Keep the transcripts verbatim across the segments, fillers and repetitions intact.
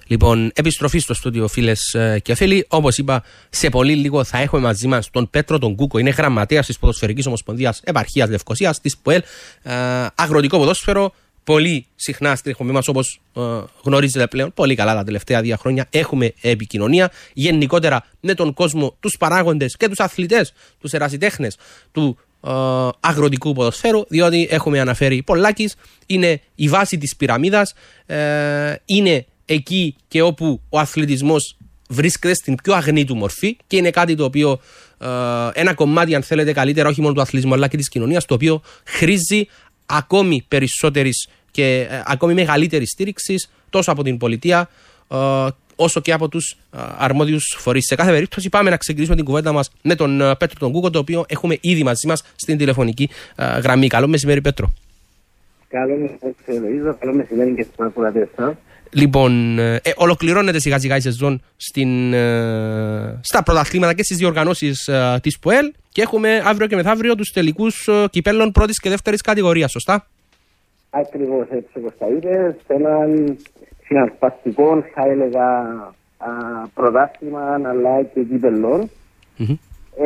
Λοιπόν, επιστροφή στο στούντιο, φίλες και φίλοι. Όπως είπα, σε πολύ λίγο θα έχουμε μαζί μας τον Πέτρο τον Κούκο. Είναι γραμματέας της Ποδοσφαιρικής Ομοσπονδίας Επαρχίας Λευκωσίας, της ΠΟΕΛ. Ε, αγροτικό ποδόσφαιρο. Πολύ συχνά στην εκπομπή μας, όπως ε, γνωρίζετε πλέον πολύ καλά τα τελευταία δύο χρόνια, έχουμε επικοινωνία γενικότερα με τον κόσμο, τους παράγοντες και τους αθλητές, τους ερασιτέχνες του ε, αγροτικού ποδοσφαίρου, διότι έχουμε αναφέρει πολλάκις, είναι η βάση της πυραμίδας, ε, είναι εκεί και όπου ο αθλητισμός βρίσκεται στην πιο αγνή του μορφή και είναι κάτι το οποίο, ε, ένα κομμάτι αν θέλετε καλύτερα όχι μόνο του αθλητισμού αλλά και της κοινωνίας, το οποίο χρήζει ακόμη περισσότερης και ε, ακόμη μεγαλύτερης στήριξης τόσο από την πολιτεία ε, όσο και από τους ε, αρμόδιους φορείς. Σε κάθε περίπτωση πάμε να ξεκινήσουμε την κουβέντα μας με τον ε, Πέτρο τον Κούκο, το οποίο έχουμε ήδη μαζί μας στην τηλεφωνική ε, γραμμή. Καλό μεσημέρι, Πέτρο. Καλό μεσημέρι, Λοΐζο. Καλό μεσημέρι και στους ακροατές σας. Λοιπόν, ε, ολοκληρώνεται σιγά σιγά η σεζόν στην, ε, στα πρωταθλήματα και στις διοργανώσεις ε, της ΠΟΕΛ και έχουμε αύριο και μεθαύριο τους τελικούς ε, κυπέλλων πρώτης και δεύτερης κατηγορίας, σωστά? Ακριβώς έτσι όπως τα είπες, σε έναν συναρπαστικό, θα έλεγα, α, πρωτάθλημα αλλά και κυπέλλων. Mm-hmm.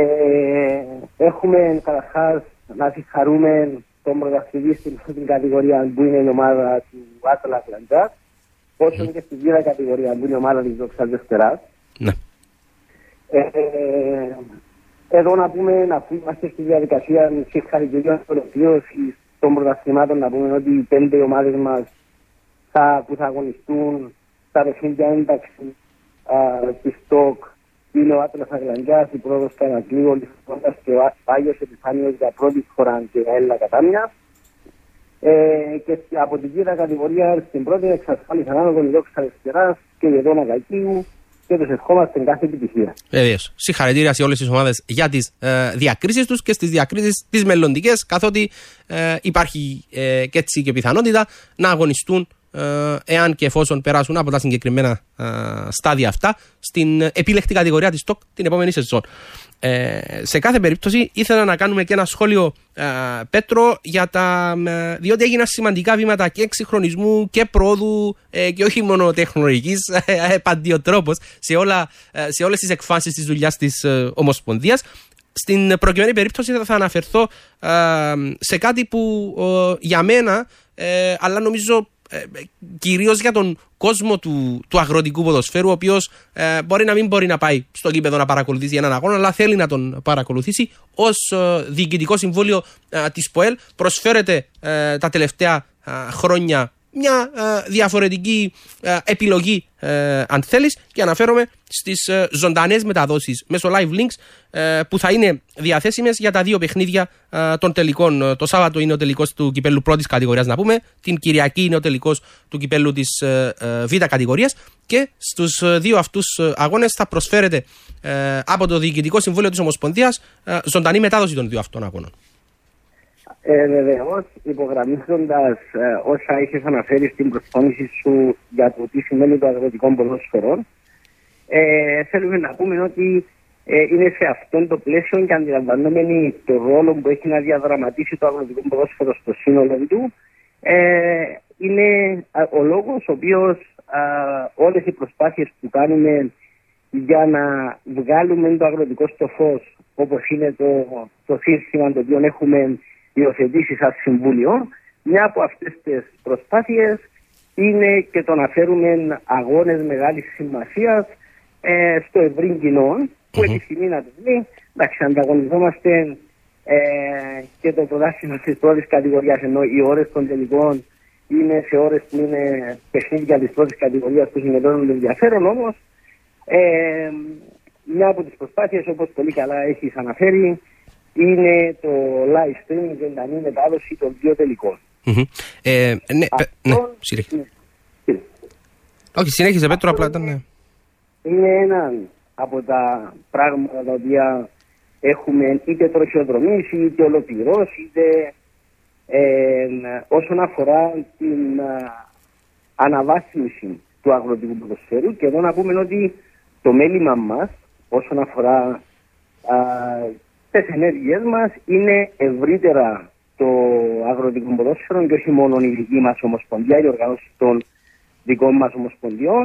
Ε, έχουμε καταρχάς να συγχαρούμε τον πρωταθλητή στην πρώτη κατηγορία που είναι η ομάδα του Άτλα Γλαντζά, όσο και στη δύο κατηγορία που είναι η ομάδα της Δόξας Δευτεράς. Ναι. Ε, ε, εδώ να πούμε, να πούμε, είμαστε στη διαδικασία συγχαρητηρίων ολοκλήρωσης των πρωταθλημάτων, να πούμε ότι οι πέντε ομάδες μας θα, που θα αγωνιστούν στα παιχνίδια ένταξη της ΣΤΟΚ είναι ο Άτλας Αγλαντζάς, η Πρόοδος Κανακλείου, ο Λιφτώντας και ο Άγιος Επιφάνιος για πρώτη φορά και η Έλλα Κατάμια. Ε, και από την κύρια κατηγορία στην πρώτη εξασφάλισαν άνοδο η Δόξα Δευτεράς και η Εδώνα Κακίου και τους ευχόμαστε κάθε επιτυχία. Βεβαίως. Συγχαρητήρια σε όλες τις ομάδες για τις ε, διακρίσεις τους και στις διακρίσεις τις μελλοντικές, καθότι ε, υπάρχει ε, και έτσι και πιθανότητα να αγωνιστούν ε, εάν και εφόσον περάσουν από τα συγκεκριμένα ε, στάδια αυτά στην επίλεκτη κατηγορία της ΣΤΟΚ την επόμενη σεζόν. Ε, σε κάθε περίπτωση ήθελα να κάνουμε και ένα σχόλιο, ε, Πέτρο, για τα, ε, διότι έγιναν σημαντικά βήματα και εξυγχρονισμού και πρόοδου ε, και όχι μόνο τεχνολογικής, ε, παντιοτρόπως σε, όλα, ε, σε όλες τις εκφάνσεις της δουλειάς της ε, Ομοσπονδίας. Στην προκειμένη περίπτωση θα αναφερθώ ε, σε κάτι που ε, για μένα, ε, αλλά νομίζω Ε, κυρίως για τον κόσμο του, του αγροτικού ποδοσφαίρου, ο οποίος ε, μπορεί να μην μπορεί να πάει στο γήπεδο να παρακολουθήσει έναν αγώνα, αλλά θέλει να τον παρακολουθήσει. Ως ε, διοικητικό συμβούλιο ε, της ΠΟΕΛ προσφέρεται ε, τα τελευταία ε, χρόνια μια ε, διαφορετική ε, επιλογή, ε, αν θέλεις, και αναφέρομαι στις ε, ζωντανές μεταδόσεις μέσω live links ε, που θα είναι διαθέσιμες για τα δύο παιχνίδια ε, των τελικών. Το Σάββατο είναι ο τελικός του κυπέλλου πρώτης κατηγορίας, να πούμε, την Κυριακή είναι ο τελικός του κυπέλλου της ε, ε, β' κατηγορίας και στους ε, δύο αυτούς ε, αγώνες θα προσφέρεται ε, από το Διοικητικό Συμβούλιο της Ομοσπονδίας ε, ζωντανή μετάδοση των δύο αυτών αγώνων. Ε, Βεβαίως, υπογραμμίζοντας ε, όσα είχες αναφέρει στην προσφώνηση σου για το τι σημαίνει το αγροτικό ποδόσφαιρο, ε, θέλουμε να πούμε ότι ε, είναι σε αυτόν το πλαίσιο και αντιλαμβανόμενοι το ρόλο που έχει να διαδραματίσει το αγροτικό ποδόσφαιρο στο σύνολο του, ε, είναι ο λόγος ο οποίος όλες οι προσπάθειες που κάνουμε για να βγάλουμε το αγροτικό στο φως, όπως είναι το, το σύστημα το οποίο έχουμε υιοθετήσει σαν Συμβούλιο, μια από αυτές τις προσπάθειες είναι και το να φέρουμε αγώνες μεγάλης σημασίας ε, στο ευρύ κοινό, που mm-hmm. επιθυμεί να το δει. Εντάξει, ανταγωνιζόμαστε ε, και το πρωτάθλημα της πρώτης κατηγορίας, ενώ οι ώρες των τελικών είναι σε ώρες που είναι παιχνίδια της πρώτης κατηγορίας που συμμετέχουν με ενδιαφέρον, όμως ε, μια από τις προσπάθειες, όπως πολύ καλά έχεις αναφέρει, είναι το live stream, ζωντανή μετάδοση των δύο τελικών. Mm-hmm. Ε, ναι, Αυτό, ναι, συνέχισε. Ναι. Όχι, συνέχισε, Πέτρο, απλά ήταν... Ναι. Είναι ένα από τα πράγματα τα οποία έχουμε είτε τροχιοδρομήσει, είτε ολοκληρώσει, είτε ε, όσον αφορά την α, αναβάθμιση του αγροτικού ποδοσφαίρου. Και εδώ να πούμε ότι το μέλημα μας όσον αφορά α, τις ενέργειες μας είναι ευρύτερα το αγροτικό ποδόσφαιρο και όχι μόνο η δική μας ομοσπονδία, οι οργανώσεις των δικών μας ομοσπονδιών.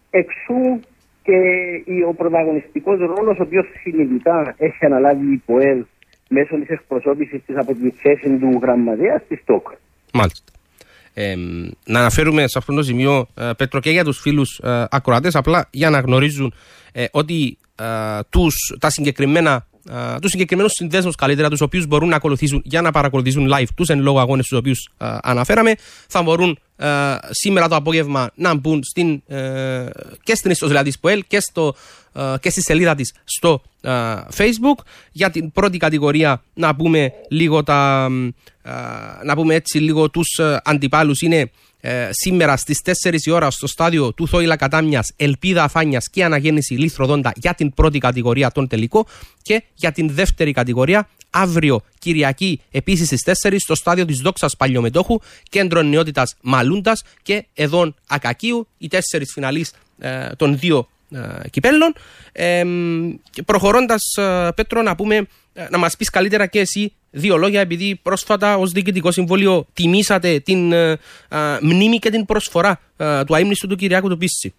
Εξού και ο πρωταγωνιστικός ρόλος ο οποίος συνειδητά έχει αναλάβει η ΠΟΕΛ μέσω της εκπροσώπησης της από τη θέση του γραμματέα στη ΣΤΟΚ. Μάλιστα. Ε, να αναφέρουμε σε αυτό το σημείο, ε, Πέτρο, και για τους φίλους ε, ακροατές, απλά για να γνωρίζουν ε, ότι ε, τους, τα συγκεκριμένα Uh, τους συγκεκριμένους συνδέσμους, καλύτερα, τους οποίους μπορούν να ακολουθήσουν για να παρακολουθήσουν live τους εν λόγω αγώνες τους οποίους uh, αναφέραμε, θα μπορούν uh, σήμερα το απόγευμα να μπουν στην, uh, και στην ιστοσελίδα της ΠΟΕΛ και, στο, uh, και στη σελίδα της στο uh, Facebook. Για την πρώτη κατηγορία να πούμε λίγο τα, uh, να πούμε έτσι λίγο τους uh, αντιπάλους. Είναι Ε, σήμερα στις τέσσερις η ώρα στο στάδιο του Θόηλα Κατάμιας, Ελπίδα Αφάνιας και Αναγέννηση Λίθροδόντα για την πρώτη κατηγορία τον τελικό, και για την δεύτερη κατηγορία αύριο Κυριακή επίσης στις τέσσερις στο στάδιο της Δόξας Παλιομετόχου, Κέντρο Νεότητας Μαλούντας και Εδών Ακακίου, οι τέσσερις φιναλείς ε, των δύο ε, κυπέλλων. Ε, προχωρώντας, ε, Πέτρο, να πούμε, ε, να μας πεις καλύτερα και εσύ δύο λόγια, επειδή πρόσφατα ως Διοικητικό Συμβούλιο τιμήσατε την ε, ε, μνήμη και την προσφορά ε, του αείμνηστου του Κυριάκου του Πίσση.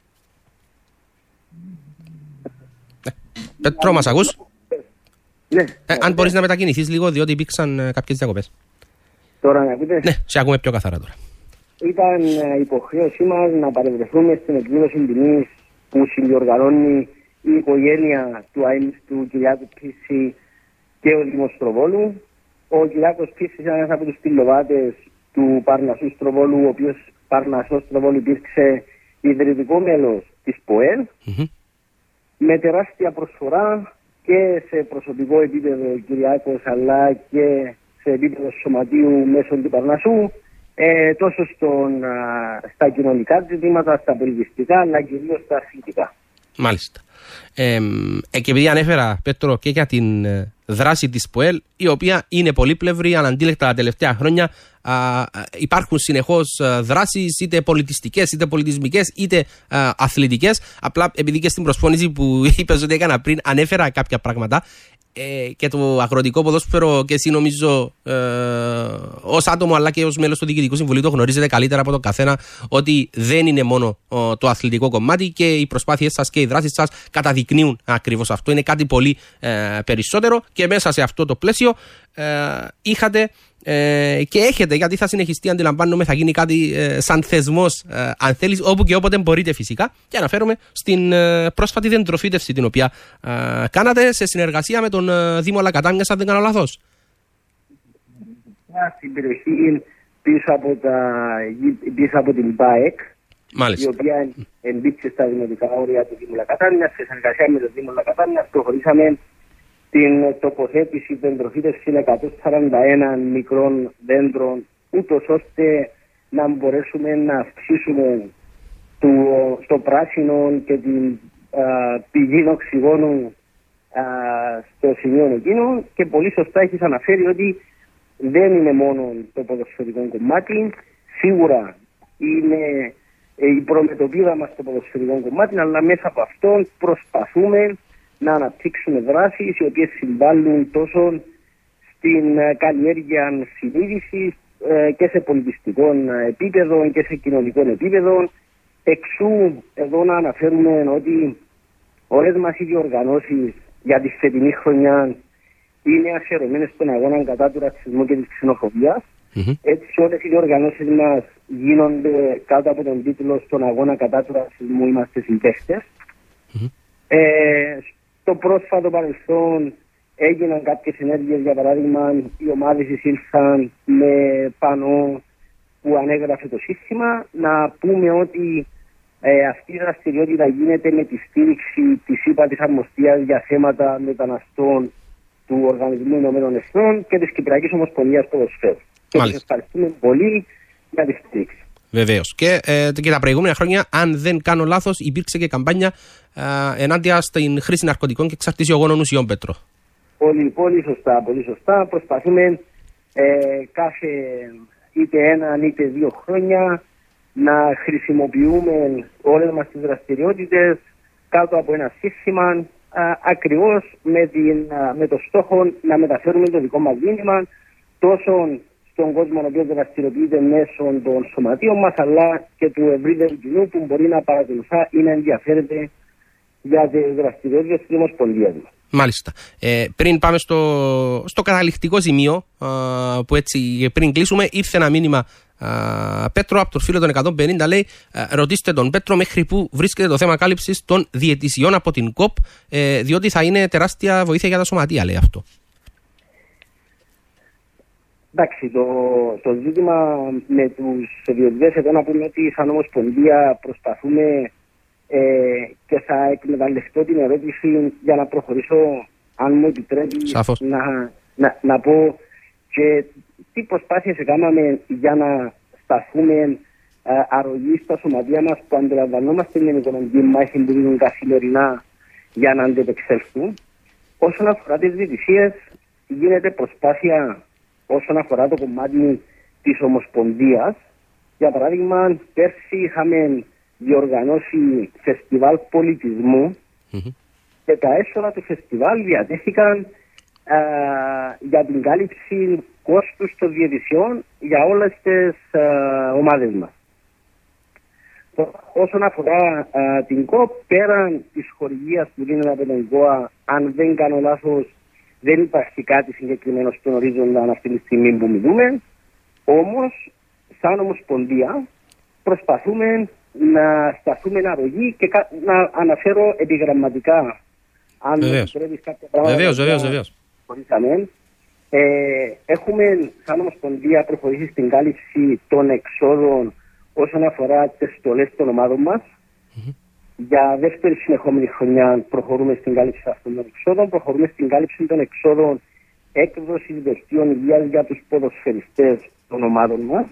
Ε, Πέτρο, μας ακούς? Ναι. Ε, αν μπορείς να μετακινηθείς λίγο, διότι υπήρξαν ε, κάποιες διακοπές. Τώρα να ακούτε. Ναι, σε ακούμε πιο καθαρά τώρα. Ήταν ε, υποχρέωσή μας να παρευρεθούμε στην εκδήλωση τιμής που συνδιοργανώνει η οικογένεια του αείμνηστου Κυριάκου Πίσση και ο Δήμος Στροβόλου. Ο Κυριάκος Πίσσης είναι ένας από τους πυλοβάτες του Παρνασσού Στροβόλου, ο οποίος Παρνασσός Στροβόλου υπήρξε ιδρυτικό μέλος της ΠΟΕΛ, mm-hmm. με τεράστια προσφορά και σε προσωπικό επίπεδο ο Κυριάκος, αλλά και σε επίπεδο σωματείου μέσω του Παρνασσού, ε, τόσο στον, α, στα κοινωνικά ζητήματα, στα πολιτιστικά, αλλά κυρίως στα αθλητικά. Μάλιστα. Ε, ε, και επειδή ανέφερα, Πέτρο, και για την ε, δράση της ΠΟΕΛ, η οποία είναι πολύπλευρη, αναντίλεκτα τα τελευταία χρόνια, α, α, υπάρχουν συνεχώς α, δράσεις, είτε πολιτιστικές, είτε πολιτισμικές, είτε α, αθλητικές. Απλά επειδή και στην προσφώνηση που είπες ότι έκανα πριν, ανέφερα κάποια πράγματα. Ε, και το αγροτικό ποδόσφαιρο, και εσύ νομίζω ε, ως άτομο αλλά και ως μέλος του Διοικητικού Συμβουλίου το γνωρίζετε καλύτερα από τον καθένα, ότι δεν είναι μόνο ο, το αθλητικό κομμάτι, και οι προσπάθειές σας και οι δράσεις σας καταδεικνύουν ακριβώς αυτό. Είναι κάτι πολύ ε, περισσότερο, και μέσα σε αυτό το πλαίσιο ε, είχατε ε, και έχετε, γιατί θα συνεχιστεί, αντιλαμβάνομαι, θα γίνει κάτι ε, σαν θεσμός, ε, αν θέλεις, όπου και όποτε μπορείτε φυσικά. Και αναφέρομαι στην ε, πρόσφατη δεντροφύτευση την οποία ε, κάνατε σε συνεργασία με τον ε, Δήμο Λακατάμιας, αν δεν κάνω λάθος. Στην περιοχή πίσω από, τα, πίσω από την ΠΑΕΚ, μάλιστα, η οποία εμπίπτει στα δημοτικά όρια του Δήμου Λακατάμιας. Σε συνεργασία με τον Δήμο Λακατάμιας προχωρήσαμε την τοποθέτηση δεντροφύτευση εκατόν σαράντα ένα μικρών δέντρων, ούτως ώστε να μπορέσουμε να αυξήσουμε το, στο πράσινο και την α, πηγή οξυγόνου α, στο σημείο εκείνο. Και πολύ σωστά έχεις αναφέρει ότι δεν είναι μόνο το ποδοσφαιρικό κομμάτι, σίγουρα είναι η προμετωπίδα μας στο ποδοσφαιρικό κομμάτι, αλλά μέσα από αυτό προσπαθούμε να αναπτύξουμε δράσεις οι οποίες συμβάλλουν τόσο στην καλλιέργεια συνείδησης ε, και σε πολιτιστικό επίπεδο και σε κοινωνικό επίπεδο. Εξού εδώ να αναφέρουμε ότι όλες μας οι διοργανώσεις για τη φετινή χρονιά είναι αφιερωμένες στον αγώνα κατά του ρατσισμού και της ξενοφοβίας. Mm-hmm. Έτσι όλες οι διοργανώσεις μας γίνονται κάτω από τον τίτλο «Στον αγώνα κατά του ρατσισμού είμαστε συμπαίχτες». Mm-hmm. Ε, στο πρόσφατο παρελθόν έγιναν κάποιες ενέργειες, για παράδειγμα οι ομάδες εισήλθαν με πανό που ανέγραφε το σύστημα. Να πούμε ότι ε, αυτή η δραστηριότητα γίνεται με τη στήριξη της ΥΠΑ της Αρμοστίας για θέματα μεταναστών του Οργανισμού Ηνωμένων Εθνών και της Κυπριακής Ομοσπονδίας Ποδοσφαίρου. Και σας ευχαριστούμε πολύ για τη στήριξη. Βεβαίως. Και, ε, και τα προηγούμενα χρόνια, αν δεν κάνω λάθος, υπήρξε και καμπάνια ε, ενάντια στην χρήση ναρκωτικών και εξαρτησιογόνων ουσιών, Πέτρο. Πολύ, πολύ σωστά, πολύ σωστά. Προσπαθούμε ε, κάθε είτε ένα είτε δύο χρόνια να χρησιμοποιούμε όλες μας τις δραστηριότητες κάτω από ένα σύστημα α, ακριβώς με, την, α, με το στόχο να μεταφέρουμε το δικό μας μήνυμα τόσο στον κόσμο ο οποίος δραστηριοποιείται μέσω των σωματείων μας, αλλά και του ευρύτερου κοινού που μπορεί να παρακολουθά ή να ενδιαφέρεται για τις δραστηριότητες της Ομοσπονδίας μας. Μάλιστα. Ε, πριν πάμε στο, στο καταληκτικό σημείο, α, που έτσι πριν κλείσουμε, ήρθε ένα μήνυμα α, Πέτρο από το φίλο των εκατόν πενήντα, λέει α, ρωτήστε τον Πέτρο μέχρι που βρίσκεται το θέμα κάλυψης των διαιτησιών από την ΚΟΠ, ε, διότι θα είναι τεράστια βοήθεια για τα σωματεία, λέει αυτό. Εντάξει, το, το ζήτημα με τους διαιτητές εδώ να πούμε ότι σαν Ομοσπονδία προσπαθούμε ε, και θα εκμεταλλευτώ την ερώτηση για να προχωρήσω, αν μου επιτρέπει, να, να, να πω και τι προσπάθειες έκαναμε για να σταθούμε ε, αρρωγή στα σωματεία μας που αντιλαμβανόμαστε την οικονομική μάχη που δίνουν καθημερινά για να αντεπεξέλθουν. Όσον αφορά τις διαιτησίες, γίνεται προσπάθεια όσον αφορά το κομμάτι της Ομοσπονδίας. Για παράδειγμα, πέρσι είχαμε διοργανώσει φεστιβάλ πολιτισμού mm-hmm. και τα έσοδα του φεστιβάλ διατέθηκαν α, για την κάλυψη κόστους των διαιτησιών για όλες τις α, ομάδες μας. Όσον αφορά α, την ΚΟΠ, πέραν της χορηγίας που δίνεται από τον ΚΟΑ, αν δεν κάνω λάθος, δεν υπάρχει κάτι συγκεκριμένο στον ορίζοντα αυτή τη στιγμή που μιλούμε. Όμως, σαν Ομοσπονδία, προσπαθούμε να σταθούμε αρρωγή και κα... να αναφέρω επιγραμματικά. Αν βεβαίως. Πρέπει κάποια πράγματα. Βεβαίως, βεβαίως, βεβαίως. Ε, έχουμε, σαν Ομοσπονδία, προχωρήσει στην κάλυψη των εξόδων όσον αφορά τις στολές των ομάδων μας. Mm-hmm. Για δεύτερη συνεχόμενη χρονιά προχωρούμε στην κάλυψη αυτών των εξόδων, προχωρούμε στην κάλυψη των εξόδων έκδοσης δελτίων υγείας για τους ποδοσφαιριστές των ομάδων μας.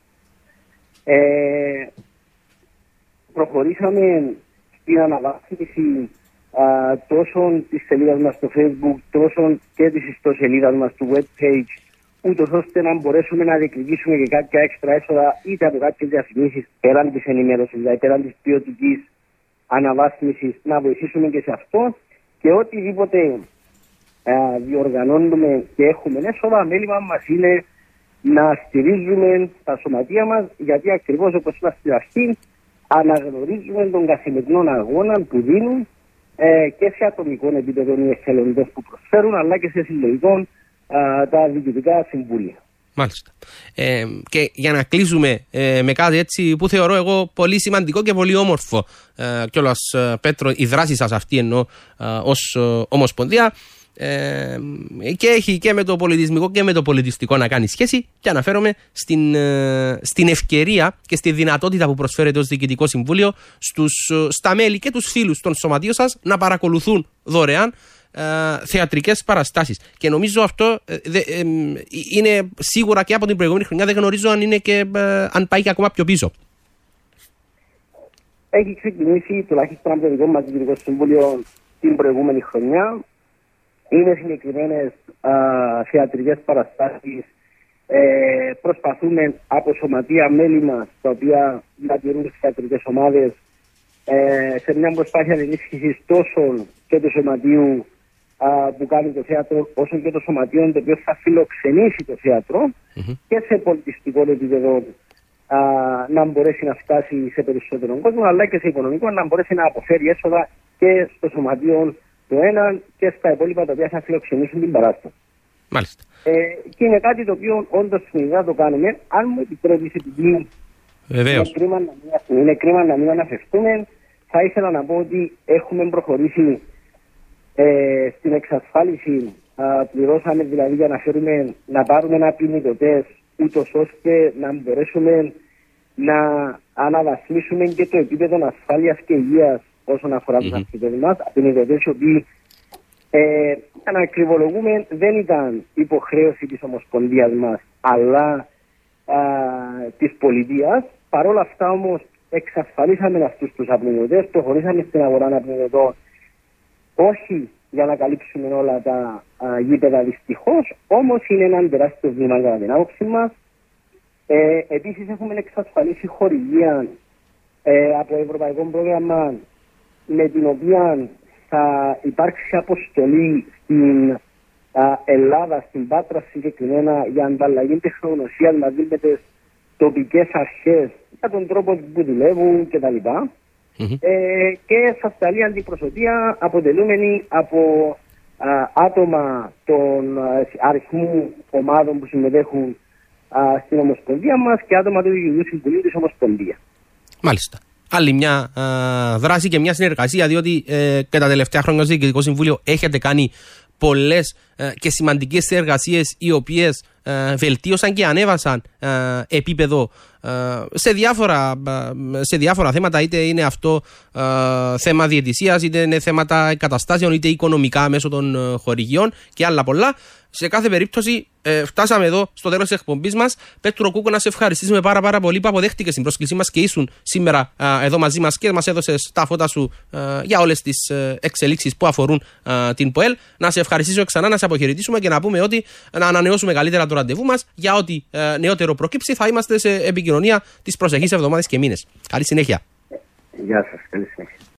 Ε, προχωρήσαμε στην αναβάθμιση α, τόσο της σελίδας μας στο Facebook, τόσο και της ιστοσελίδας μας του webpage, ούτως ώστε να μπορέσουμε να διεκδικήσουμε και κάποια έξτρα έσοδα είτε από κάποιες διαφημίσεις πέραν της ενημέρωσης, δηλαδή πέραν της ποιοτικής αναβάθμισης, να βοηθήσουμε και σε αυτό, και οτιδήποτε α, διοργανώνουμε και έχουμε έσοδα, μέλημα μας είναι να στηρίζουμε τα σωματεία μας, γιατί ακριβώς όπως είπα στην αρχή, αναγνωρίζουμε τον καθημερινό αγώνα που δίνουν ε, και σε ατομικό επίπεδο οι εθελοντές που προσφέρουν, αλλά και σε συλλογικών τα διοικητικά συμβούλια. Μάλιστα. Ε, και για να κλείσουμε ε, με κάτι έτσι που θεωρώ εγώ πολύ σημαντικό και πολύ όμορφο ε, κιόλας, ε, Πέτρο, η δράση σας αυτή εννοώ ε, ως ε, Ομοσπονδία, ε, και έχει και με το πολιτισμικό και με το πολιτιστικό να κάνει σχέση, και αναφέρομαι στην, ε, στην ευκαιρία και στη δυνατότητα που προσφέρεται ως Διοικητικό Συμβούλιο στους, στα μέλη και τους φίλους των σωματείων σας να παρακολουθούν δωρεάν Uh, θεατρικές παραστάσεις. Και νομίζω αυτό uh, δε, uh, είναι σίγουρα και από την προηγούμενη χρονιά, δεν γνωρίζω αν, είναι και, uh, αν πάει και ακόμα πιο πίσω. Έχει ξεκινήσει τουλάχιστον από το δικό μας Διοικητικό Συμβούλιο την προηγούμενη χρονιά. Είναι συγκεκριμένες uh, θεατρικές παραστάσεις. Ε, προσπαθούμε από σωματεία μέλη μας, τα οποία διατηρούν τις θεατρικές ομάδες, ε, σε μια προσπάθεια ενίσχυσης τόσο και του σωματείου που κάνει το θέατρο, όσο και το σωματείο το οποίο θα φιλοξενήσει το θέατρο, mm-hmm. και σε πολιτιστικό επίπεδο α, να μπορέσει να φτάσει σε περισσότερο κόσμο, αλλά και σε οικονομικό να μπορέσει να αποφέρει έσοδα και στο σωματείο το ένα και στα υπόλοιπα τα οποία θα φιλοξενήσουν την παράσταση. Μάλιστα. Ε, και είναι κάτι το οποίο όντως συνειδητά το κάνουμε. Αν μου επιτρέπεις, επειδή είναι κρίμα, να, είναι κρίμα να μην αναφερθούμε, θα ήθελα να πω ότι έχουμε προχωρήσει ε, στην εξασφάλιση. Α, πληρώσαμε δηλαδή για να φέρουμε, να πάρουμε ένα ποινικοτές, ούτως ώστε να μπορέσουμε να αναβαθμίσουμε και το επίπεδο ασφάλειας και υγείας όσον αφορά mm-hmm. τους αθλητές μας. Ποινικοτές οι οποίοι, ε, να ακριβολογούμε, δεν ήταν υποχρέωση της Ομοσπονδίας μας, αλλά α, της πολιτείας. Παρ' όλα αυτά όμως εξασφαλίσαμε αυτούς τους απνιγωτές, προχωρήσαμε στην αγορά αναπνιγωτών, όχι για να καλύψουμε όλα τα α, γήπεδα δυστυχώς, όμως είναι ένα τεράστιο βήμα για την άποψη μας. Ε, επίσης έχουμε εξασφαλίσει χορηγία ε, από ευρωπαϊκό πρόγραμμα, με την οποία θα υπάρξει αποστολή στην Ελλάδα, στην Πάτρα συγκεκριμένα, για ανταλλαγή τεχνογνωσίας μαζί με τις τοπικές αρχές για τον τρόπο που δουλεύουν κτλ. Mm-hmm. Ε, και σας καλεί αντιπροσωπεία αποτελούμενη από α, άτομα των α, αριθμού ομάδων που συμμετέχουν α, στην Ομοσπονδία μας και άτομα του Διοικητικού Συμβουλίου της Ομοσπονδίας. Μάλιστα. Άλλη μια α, δράση και μια συνεργασία, διότι ε, και τα τελευταία χρόνια στο Διοικητικό Συμβούλιο έχετε κάνει πολλές ε, και σημαντικές συνεργασίες οι οποίες ε, βελτίωσαν και ανέβασαν ε, επίπεδο ε, σε, διάφορα, ε, σε διάφορα θέματα, είτε είναι αυτό ε, θέμα διαιτησίας, είτε είναι θέματα εγκαταστάσεων, είτε οικονομικά μέσω των ε, χορηγιών και άλλα πολλά. Σε κάθε περίπτωση, ε, φτάσαμε εδώ στο τέλος της εκπομπής μας. Πέτρο Κούκο, να σε ευχαριστήσουμε πάρα, πάρα πολύ που αποδέχτηκες την πρόσκλησή μας και ήσουν σήμερα ε, εδώ μαζί μας και μας έδωσες τα φώτα σου ε, για όλες τις ε, εξελίξεις που αφορούν ε, την ΠΟΕΛ. Να σε ευχαριστήσω ξανά, να σε αποχαιρετήσουμε και να πούμε ότι να ανανεώσουμε καλύτερα το ραντεβού μας για ό,τι ε, νεότερο προκύψει. Θα είμαστε σε επικοινωνία τις προσεχείς εβδομάδες και μήνες. Καλή συνέχεια. Γεια σας. Καλή συνέχεια.